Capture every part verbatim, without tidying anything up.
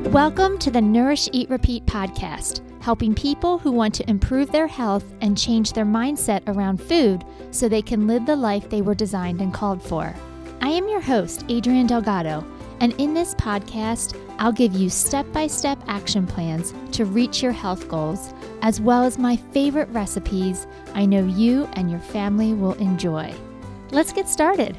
Welcome to the Nourish, Eat, Repeat podcast, helping people who want to improve their health and change their mindset around food so they can live the life they were designed and called for. I am your host, Adrienne Delgado, and in this podcast, I'll give you step-by-step action plans to reach your health goals, as well as my favorite recipes I know you and your family will enjoy. Let's get started.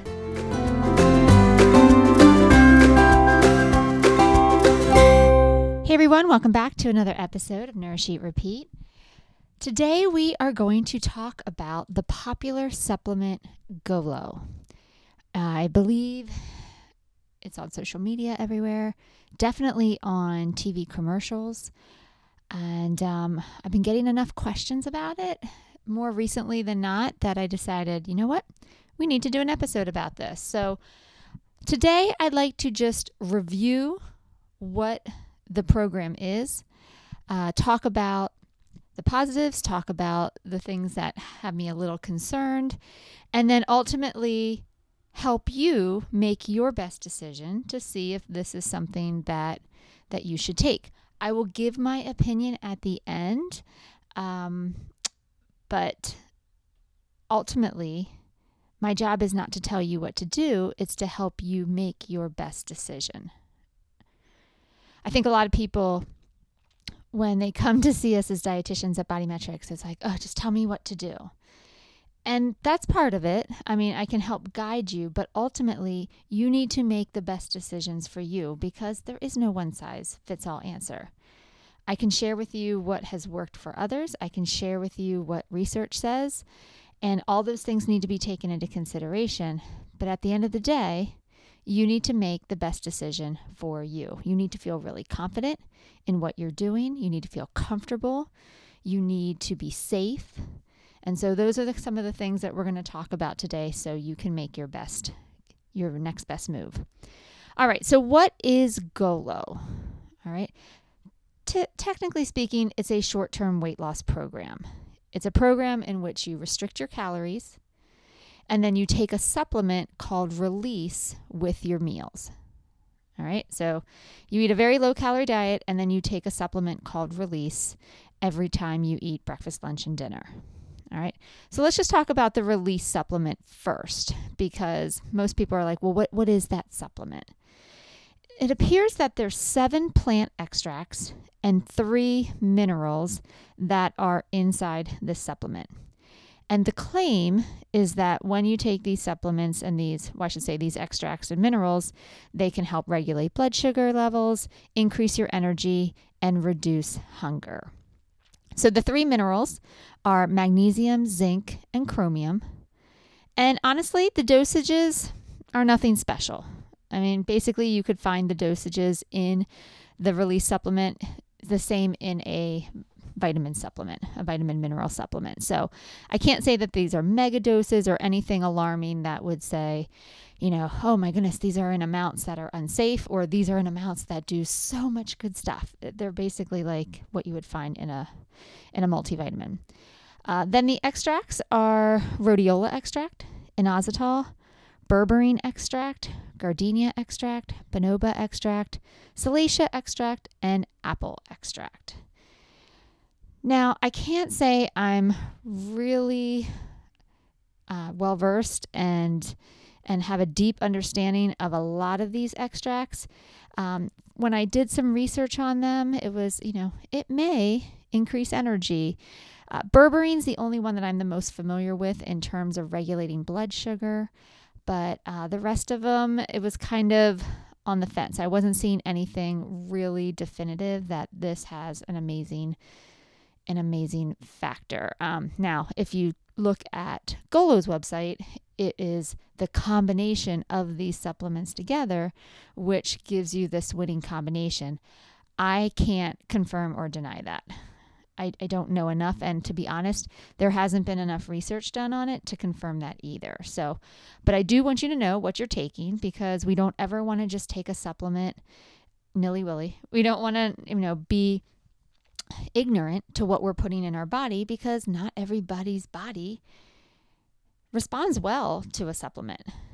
Hey everyone, welcome back to another episode of Nourish, Eat, Repeat. Today we are going to talk about the popular supplement Golo. I believe it's on social media everywhere, definitely on T V commercials, and um, I've been getting enough questions about it more recently than not that I decided, you know what, we need to do an episode about this. So today I'd like to just review what the program is, uh, talk about the positives, talk about the things that have me a little concerned, and then ultimately help you make your best decision to see if this is something that that you should take. I will give my opinion at the end, um, but ultimately, my job is not to tell you what to do, it's to help you make your best decision. I think a lot of people, when they come to see us as dietitians at Body Metrics, it's like, oh, just tell me what to do. And that's part of it. I mean, I can help guide you, but ultimately, you need to make the best decisions for you because there is no one size fits all answer. I can share with you what has worked for others. I can share with you what research says, and all those things need to be taken into consideration. But at the end of the day, you need to make the best decision for you. You need to feel really confident in what you're doing. You need to feel comfortable. You need to be safe. And so those are the, some of the things that we're going to talk about today so you can make your best, your next best move. All right, so what is Golo? All right. T- technically speaking, it's a short-term weight loss program. It's a program in which you restrict your calories, and then you take a supplement called Release with your meals. All right, so you eat a very low-calorie diet, and then you take a supplement called Release every time you eat breakfast, lunch, and dinner. All right, so let's just talk about the Release supplement first, because most people are like, well, what, what is that supplement? It appears that there's seven plant extracts and three minerals that are inside this supplement. And the claim is that when you take these supplements and these, well, I should say these extracts and minerals, they can help regulate blood sugar levels, increase your energy, and reduce hunger. So the three minerals are magnesium, zinc, and chromium. And honestly, the dosages are nothing special. I mean, basically you could find the dosages in the Release supplement the same in a vitamin supplement, a vitamin mineral supplement. So I can't say that these are mega doses or anything alarming that would say, you know, oh my goodness, these are in amounts that are unsafe, or these are in amounts that do so much good stuff. They're basically like what you would find in a in a multivitamin. Uh, then the extracts are rhodiola extract, inositol, berberine extract, gardenia extract, bonobo extract, salacia extract, and apple extract. Now, I can't say I'm really uh, well-versed and and have a deep understanding of a lot of these extracts. Um, when I did some research on them, it was, you know, it may increase energy. Uh, Berberine's the only one that I'm the most familiar with in terms of regulating blood sugar, but uh, the rest of them, it was kind of on the fence. I wasn't seeing anything really definitive that this has an amazing an amazing factor. Um, now, if you look at Golo's website, it is the combination of these supplements together, which gives you this winning combination. I can't confirm or deny that. I, I don't know enough, and to be honest, there hasn't been enough research done on it to confirm that either. So, but I do want you to know what you're taking, because we don't ever want to just take a supplement nilly-willy. We don't want to, you know, be ignorant to what we're putting in our body, because not everybody's body responds well to a supplement.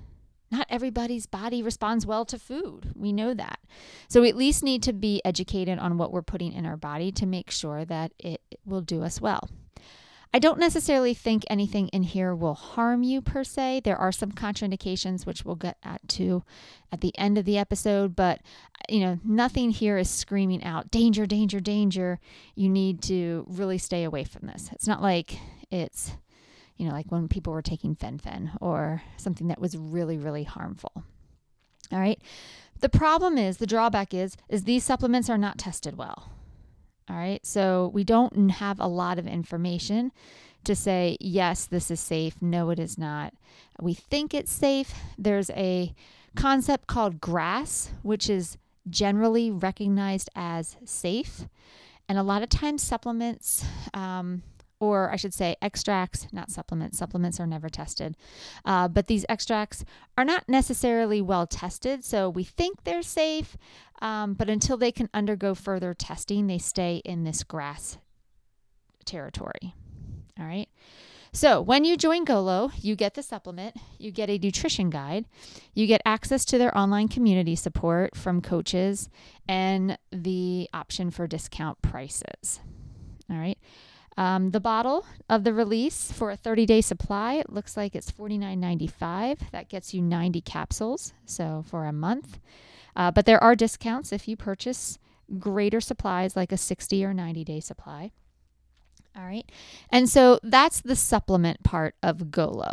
Not everybody's body responds well to food. We know that. So we at least need to be educated on what we're putting in our body to make sure that it will do us well. I don't necessarily think anything in here will harm you per se. There are some contraindications, which we'll get at to at the end of the episode, but you know, nothing here is screaming out danger, danger, danger. You need to really stay away from this. It's not like it's, you know, like when people were taking fen-phen or something that was really, really harmful. All right. The problem is, the drawback is, is these supplements are not tested well. All right. So we don't have a lot of information to say, yes, this is safe. No, it is not. We think it's safe. There's a concept called GRAS, which is generally recognized as safe. And a lot of times supplements, um, or I should say extracts, not supplements. Supplements are never tested. Uh, but these extracts are not necessarily well tested. So we think they're safe, um, but until they can undergo further testing, they stay in this GRAS territory. All right. So when you join GOLO, you get the supplement, you get a nutrition guide, you get access to their online community support from coaches, and the option for discount prices. All right. Um, the bottle of the release for a thirty-day supply, it looks like it's forty-nine ninety-five. That gets you ninety capsules, so for a month. Uh, but there are discounts if you purchase greater supplies, like a sixty or ninety-day supply. All right. And so that's the supplement part of GOLO.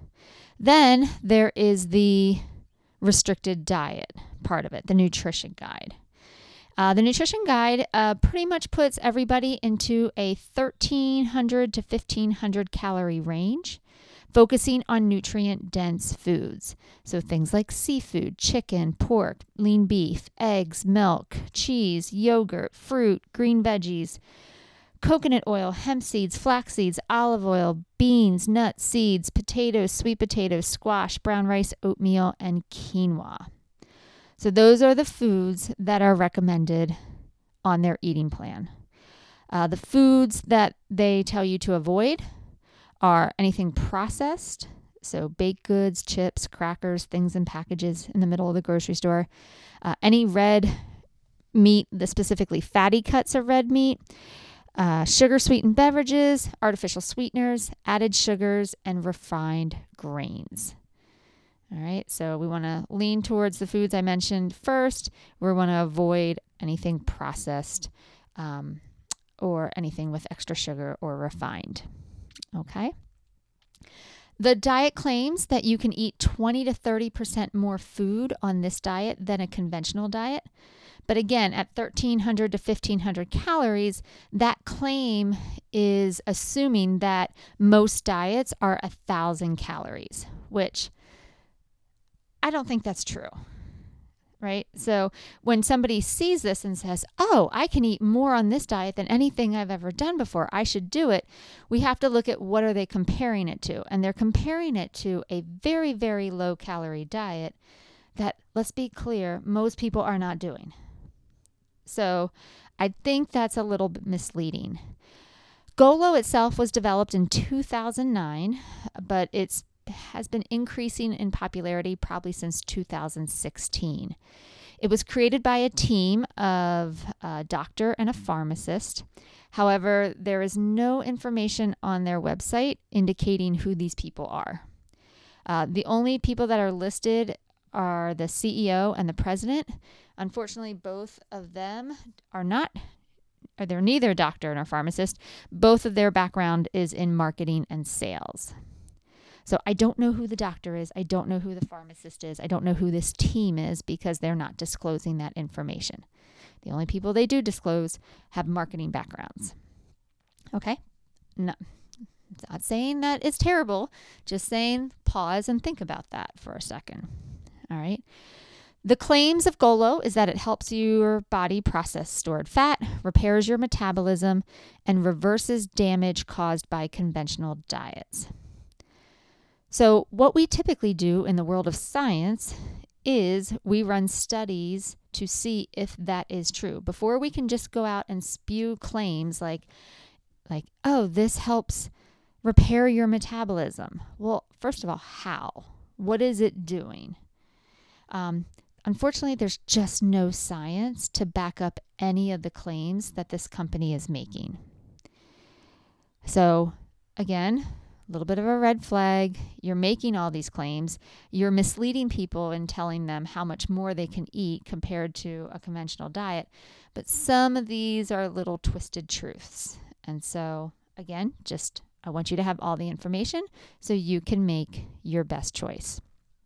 Then there is the restricted diet part of it, the nutrition guide. Uh, the nutrition guide uh, pretty much puts everybody into a thirteen hundred to fifteen hundred calorie range, focusing on nutrient-dense foods. So things like seafood, chicken, pork, lean beef, eggs, milk, cheese, yogurt, fruit, green veggies, coconut oil, hemp seeds, flax seeds, olive oil, beans, nuts, seeds, potatoes, sweet potatoes, squash, brown rice, oatmeal, and quinoa. So those are the foods that are recommended on their eating plan. Uh, the foods that they tell you to avoid are anything processed, so baked goods, chips, crackers, things in packages in the middle of the grocery store. Uh, any red meat, the specifically fatty cuts of red meat, uh, sugar-sweetened beverages, artificial sweeteners, added sugars, and refined grains. All right, so we want to lean towards the foods I mentioned first. We want to avoid anything processed um, or anything with extra sugar or refined. Okay. The diet claims that you can eat twenty to thirty percent more food on this diet than a conventional diet. But again, at thirteen hundred to fifteen hundred calories, that claim is assuming that most diets are one thousand calories, which I don't think that's true, right? So when somebody sees this and says, oh, I can eat more on this diet than anything I've ever done before, I should do it, we have to look at what are they comparing it to. And they're comparing it to a very, very low calorie diet that, let's be clear, most people are not doing. So I think that's a little bit misleading. GOLO itself was developed in two thousand nine, but it's has been increasing in popularity probably since two thousand sixteen. It was created by a team of a doctor and a pharmacist. However, there is no information on their website indicating who these people are. Uh, the only people that are listed are the C E O and the president. Unfortunately, both of them are not, or they're neither a doctor nor pharmacist. Both of their background is in marketing and sales. So I don't know who the doctor is. I don't know who the pharmacist is. I don't know who this team is because they're not disclosing that information. The only people they do disclose have marketing backgrounds. Okay? No, not saying that it's terrible. Just saying pause and think about that for a second. All right? The claims of GOLO is that it helps your body process stored fat, repairs your metabolism, and reverses damage caused by conventional diets. So what we typically do in the world of science is we run studies to see if that is true. Before we can just go out and spew claims like, like, oh, this helps repair your metabolism. Well, first of all, how? What is it doing? Um, unfortunately, there's just no science to back up any of the claims that this company is making. So again, a little bit of a red flag. You're making all these claims. You're misleading people and telling them how much more they can eat compared to a conventional diet. But some of these are little twisted truths. And so again, just I want you to have all the information so you can make your best choice.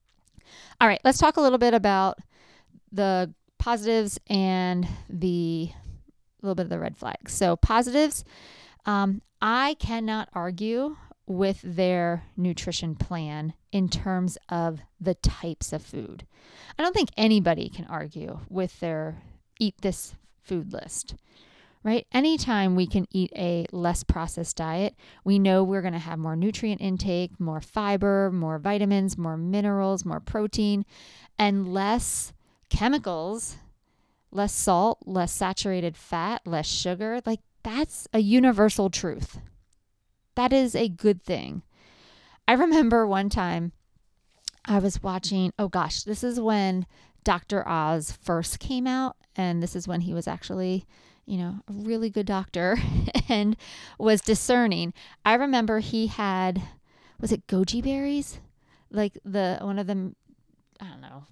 All right, let's talk a little bit about the positives and the a little bit of the red flags. So positives, um, I cannot argue with their nutrition plan in terms of the types of food. I don't think anybody can argue with their eat this food list, right? Anytime we can eat a less processed diet, we know we're going to have more nutrient intake, more fiber, more vitamins, more minerals, more protein, and less chemicals, less salt, less saturated fat, less sugar. Like that's a universal truth. That is a good thing. I remember one time I was watching, oh gosh, this is when Doctor Oz first came out, and this is when he was actually, you know, a really good doctor and was discerning. I remember he had, was it goji berries? Like the, one of them, I don't know,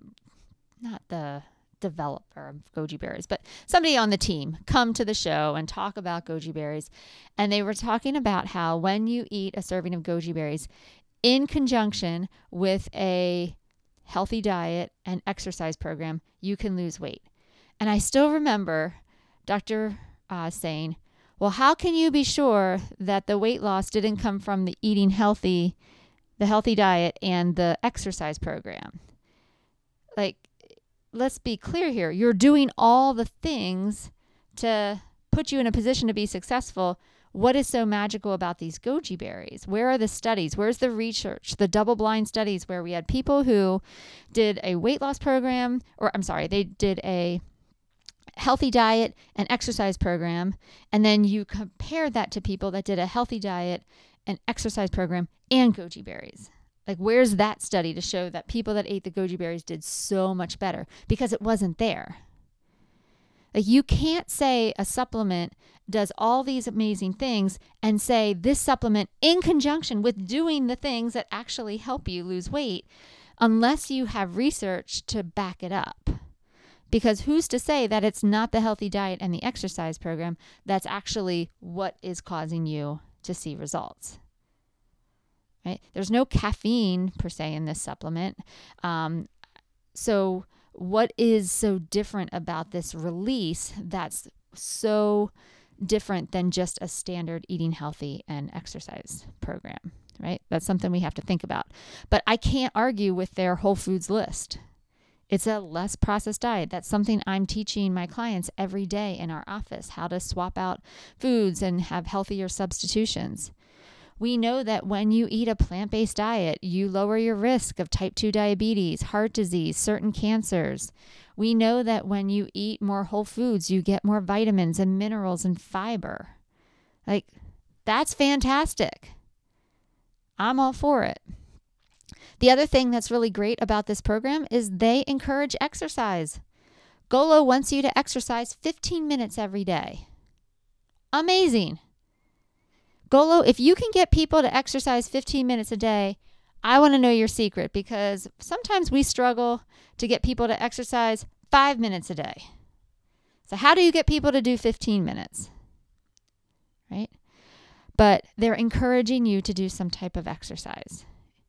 not the developer of goji berries, but somebody on the team come to the show and talk about goji berries. And they were talking about how when you eat a serving of goji berries in conjunction with a healthy diet and exercise program, you can lose weight. And I still remember Doctor Uh, saying, well, how can you be sure that the weight loss didn't come from the eating healthy, the healthy diet and the exercise program? Like, let's be clear here. You're doing all the things to put you in a position to be successful. What is so magical about these goji berries? Where are the studies? Where's the research, the double-blind studies where we had people who did a weight loss program, or I'm sorry, they did a healthy diet and exercise program, and then you compare that to people that did a healthy diet and exercise program and goji berries. Like, where's that study to show that people that ate the goji berries did so much better? Because it wasn't there. Like, you can't say a supplement does all these amazing things and say this supplement in conjunction with doing the things that actually help you lose weight unless you have research to back it up. Because who's to say that it's not the healthy diet and the exercise program that's actually what is causing you to see results? Right? There's no caffeine per se in this supplement. Um, so what is so different about this release that's so different than just a standard eating healthy and exercise program, right? That's something we have to think about. But I can't argue with their whole foods list. It's a less processed diet. That's something I'm teaching my clients every day in our office, how to swap out foods and have healthier substitutions. We know that when you eat a plant-based diet, you lower your risk of type two diabetes, heart disease, certain cancers. We know that when you eat more whole foods, you get more vitamins and minerals and fiber. Like, that's fantastic. I'm all for it. The other thing that's really great about this program is they encourage exercise. Golo wants you to exercise fifteen minutes every day. Amazing. Golo, if you can get people to exercise fifteen minutes a day, I want to know your secret, because sometimes we struggle to get people to exercise five minutes a day. So how do you get people to do fifteen minutes? Right? But they're encouraging you to do some type of exercise.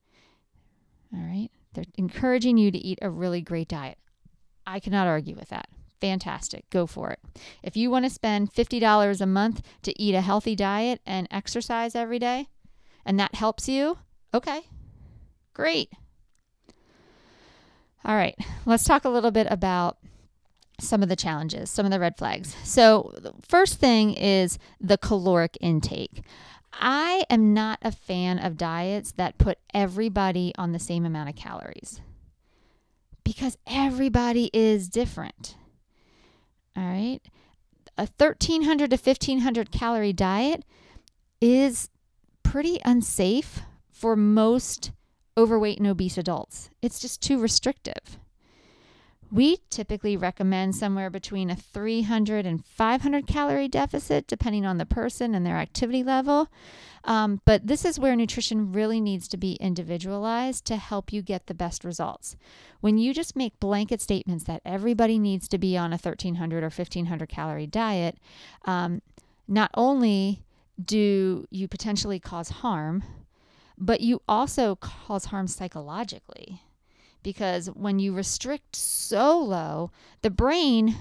All right? They're encouraging you to eat a really great diet. I cannot argue with that. Fantastic. Go for it. If you want to spend fifty dollars a month to eat a healthy diet and exercise every day, and that helps you, okay, great. All right, let's talk a little bit about some of the challenges, some of the red flags. So the first thing is the caloric intake. I am not a fan of diets that put everybody on the same amount of calories, because everybody is different. All right. A thirteen hundred to fifteen hundred calorie diet is pretty unsafe for most overweight and obese adults. It's just too restrictive. We typically recommend somewhere between a three hundred and five hundred calorie deficit, depending on the person and their activity level. Um, but this is where nutrition really needs to be individualized to help you get the best results. When you just make blanket statements that everybody needs to be on a thirteen hundred or fifteen hundred calorie diet, um, not only do you potentially cause harm, but you also cause harm psychologically. Because when you restrict so low, the brain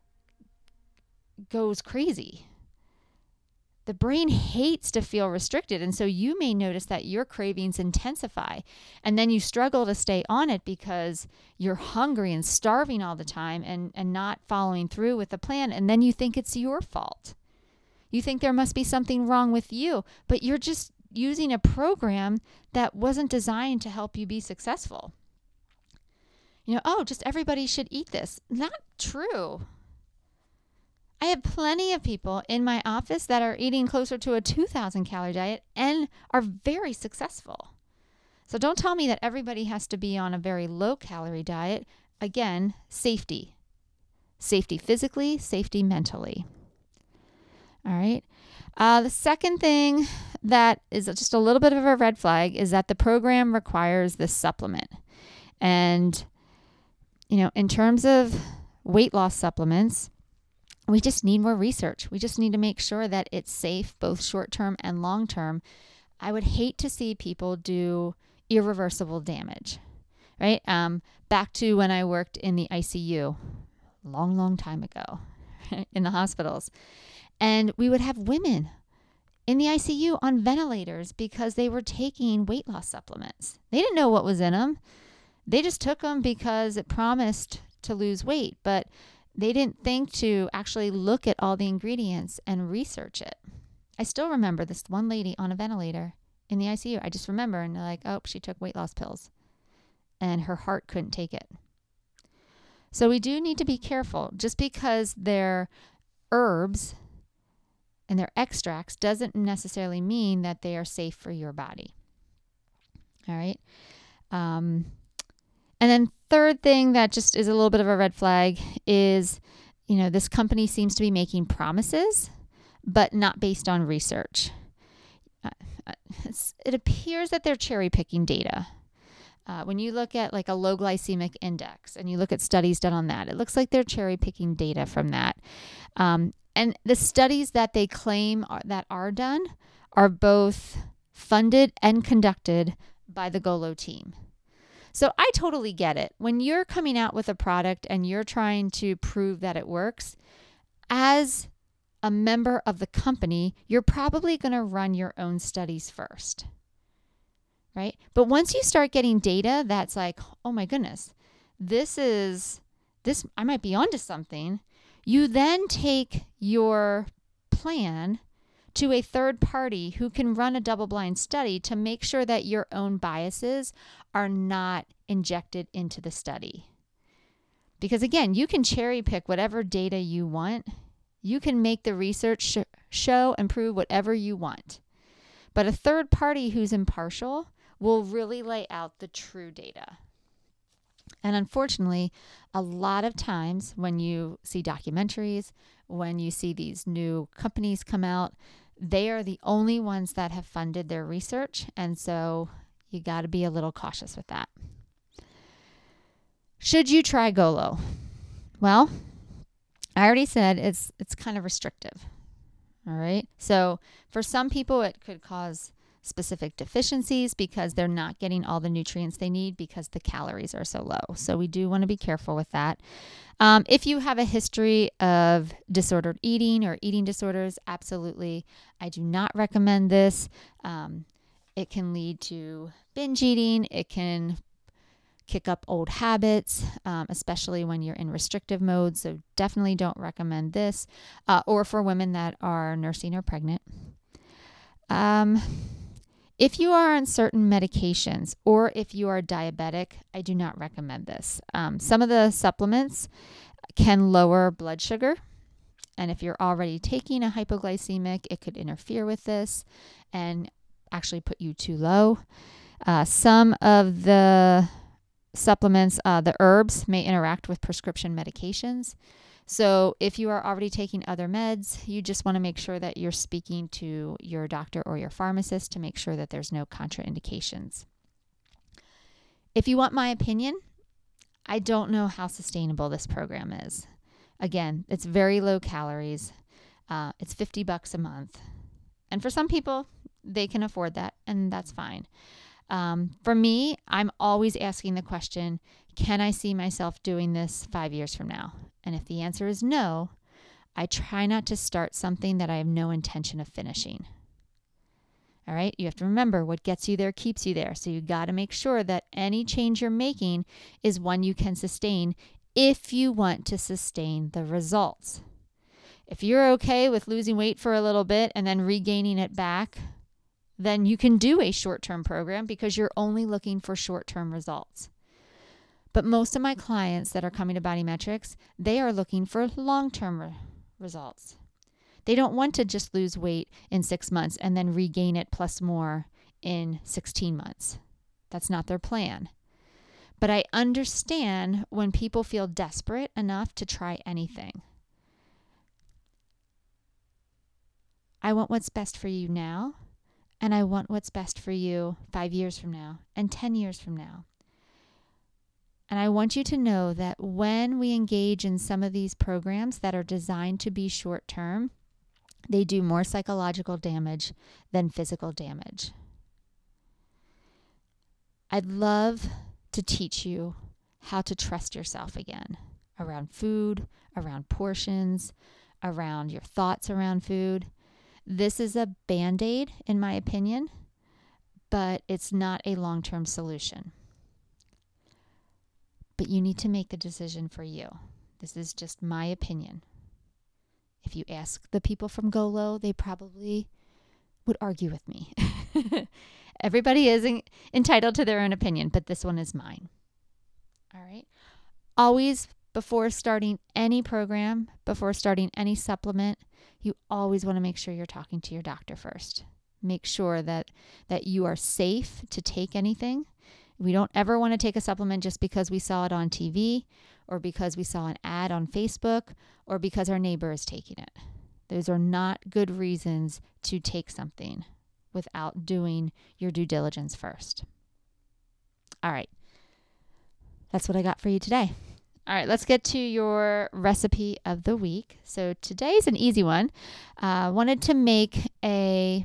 goes crazy. The brain hates to feel restricted. And so you may notice that your cravings intensify. And then you struggle to stay on it because you're hungry and starving all the time and, and not following through with the plan. And then you think it's your fault. You think there must be something wrong with you, but you're just using a program that wasn't designed to help you be successful. You know, oh, just everybody should eat this. Not true. I have plenty of people in my office that are eating closer to a two thousand calorie diet and are very successful. So don't tell me that everybody has to be on a very low calorie diet. Again, safety. Safety physically, safety mentally. All right. Uh, the second thing that is just a little bit of a red flag is that the program requires this supplement. And you know, in terms of weight loss supplements, we just need more research. We just need to make sure that it's safe, both short-term and long-term. I would hate to see people do irreversible damage, right? Um, back to when I worked in the I C U, long, long time ago, in the hospitals. And we would have women in the I C U on ventilators because they were taking weight loss supplements. They didn't know what was in them. They just took them because it promised to lose weight, but they didn't think to actually look at all the ingredients and research it. I still remember this one lady on a ventilator in the I C U. I just remember, and they're like, oh, she took weight loss pills and her heart couldn't take it. So we do need to be careful. Just because they're herbs and they're extracts doesn't necessarily mean that they are safe for your body. All right. Um, And then third thing that just is a little bit of a red flag is, you know, this company seems to be making promises, but not based on research. Uh, it's, it appears that they're cherry picking data. Uh, when you look at like a low glycemic index and you look at studies done on that, it looks like they're cherry picking data from that. Um, and the studies that they claim are, that are done are both funded and conducted by the GOLO team. So I totally get it. When you're coming out with a product and you're trying to prove that it works, as a member of the company, you're probably going to run your own studies first, right? But once you start getting data that's like, oh my goodness, this is, this, I might be onto something, you then take your plan to a third party who can run a double-blind study to make sure that your own biases are not injected into the study. Because again, you can cherry pick whatever data you want. You can make the research sh- show and prove whatever you want. But a third party who's impartial will really lay out the true data. And unfortunately, a lot of times when you see documentaries, when you see these new companies come out, they are the only ones that have funded their research. And so you got to be a little cautious with that. Should you try GOLO? Well, I already said it's it's kind of restrictive. All right. So for some people, it could cause specific deficiencies because they're not getting all the nutrients they need because the calories are so low. So we do want to be careful with that. Um, if you have a history of disordered eating or eating disorders, absolutely, I do not recommend this. Um, it can lead to binge eating. It can kick up old habits, um, especially when you're in restrictive mode. So definitely don't recommend this. Uh, or for women that are nursing or pregnant. Um, If you are on certain medications or if you are diabetic, I do not recommend this. Um, some of the supplements can lower blood sugar. And if you're already taking a hypoglycemic, it could interfere with this and actually put you too low. Uh, some of the supplements, uh, the herbs may interact with prescription medications. So if you are already taking other meds, you just want to make sure that you're speaking to your doctor or your pharmacist to make sure that there's no contraindications. If you want my opinion, I don't know how sustainable this program is. Again, it's very low calories. Uh, it's fifty bucks a month. And for some people, they can afford that, and that's fine. Um, for me, I'm always asking the question, can I see myself doing this five years from now? And if the answer is no, I try not to start something that I have no intention of finishing. All right, you have to remember what gets you there keeps you there. So you got to make sure that any change you're making is one you can sustain if you want to sustain the results. If you're okay with losing weight for a little bit and then regaining it back, then you can do a short-term program because you're only looking for short-term results. But most of my clients that are coming to Body Metrics, they are looking for long-term re- results. They don't want to just lose weight in six months and then regain it plus more in sixteen months. That's not their plan. But I understand when people feel desperate enough to try anything. I want what's best for you now, and I want what's best for you five years from now and ten years from now. And I want you to know that when we engage in some of these programs that are designed to be short-term, they do more psychological damage than physical damage. I'd love to teach you how to trust yourself again around food, around portions, around your thoughts around food. This is a Band-Aid, in my opinion, but it's not a long-term solution. But you need to make the decision for you. This is just my opinion. If you ask the people from GOLO, they probably would argue with me. Everybody is in, entitled to their own opinion, but this one is mine. All right. Always, before starting any program, before starting any supplement, you always want to make sure you're talking to your doctor first. Make sure that, that you are safe to take anything. We don't ever want to take a supplement just because we saw it on T V or because we saw an ad on Facebook or because our neighbor is taking it. Those are not good reasons to take something without doing your due diligence first. All right. That's what I got for you today. All right, let's get to your recipe of the week. So today's an easy one. I uh, wanted to make a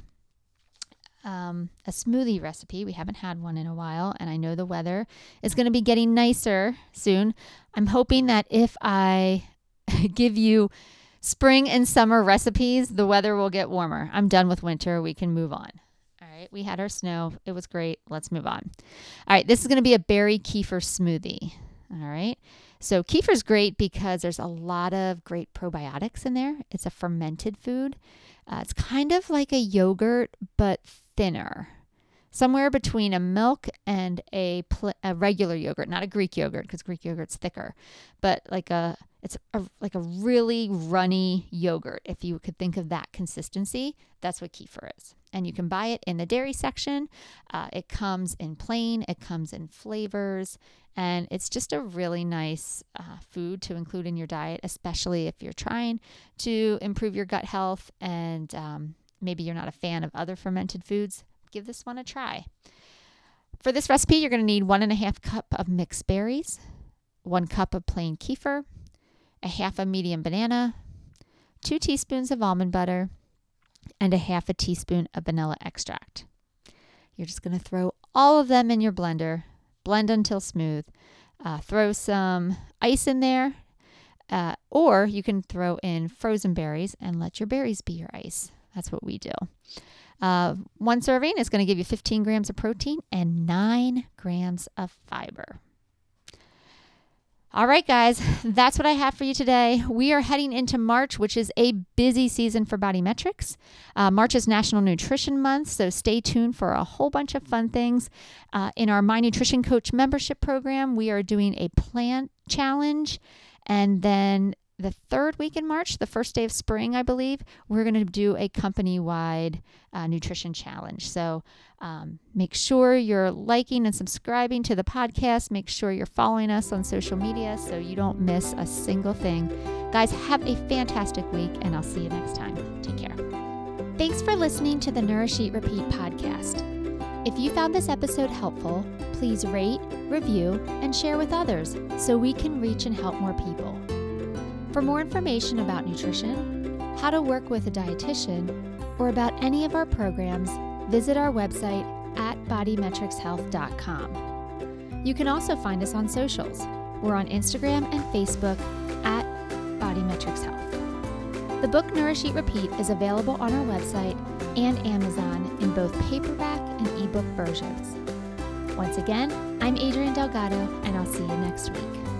Um, a smoothie recipe. We haven't had one in a while, and I know the weather is going to be getting nicer soon. I'm hoping that if I give you spring and summer recipes, the weather will get warmer. I'm done with winter. We can move on. All right, we had our snow. It was great. Let's move on. All right, this is going to be a berry kefir smoothie. All right, so kefir is great because there's a lot of great probiotics in there. It's a fermented food. Uh, it's kind of like a yogurt, but thinner, somewhere between a milk and a, pl- a regular yogurt, not a Greek yogurt because Greek yogurt's thicker, but like a it's a, like a really runny yogurt. If you could think of that consistency, that's what kefir is. And you can buy it in the dairy section. Uh, it comes in plain, it comes in flavors, and it's just a really nice uh, food to include in your diet, especially if you're trying to improve your gut health and um, maybe you're not a fan of other fermented foods. Give this one a try. For this recipe, you're going to need one and a half cup of mixed berries, one cup of plain kefir, a half a medium banana, two teaspoons of almond butter, and a half a teaspoon of vanilla extract. You're just going to throw all of them in your blender, blend until smooth. Uh, throw some ice in there, uh, or you can throw in frozen berries and let your berries be your ice. That's what we do. Uh, one serving is going to give you fifteen grams of protein and nine grams of fiber. All right, guys, that's what I have for you today. We are heading into March, which is a busy season for Body Metrics. Uh, March is National Nutrition Month, so stay tuned for a whole bunch of fun things. Uh, in our My Nutrition Coach membership program, we are doing a plant challenge, and then the third week in March, the first day of spring, I believe, we're going to do a company-wide uh, nutrition challenge. So um, make sure you're liking and subscribing to the podcast. Make sure you're following us on social media so you don't miss a single thing. Guys, have a fantastic week, and I'll see you next time. Take care. Thanks for listening to the Nourish, Eat, Repeat podcast. If you found this episode helpful, please rate, review, and share with others so we can reach and help more people. For more information about nutrition, how to work with a dietitian, or about any of our programs, visit our website at body metrics health dot com. You can also find us on socials. We're on Instagram and Facebook at Body Metrics Health. The book Nourish, Eat, Repeat is available on our website and Amazon in both paperback and ebook versions. Once again, I'm Adrienne Delgado, and I'll see you next week.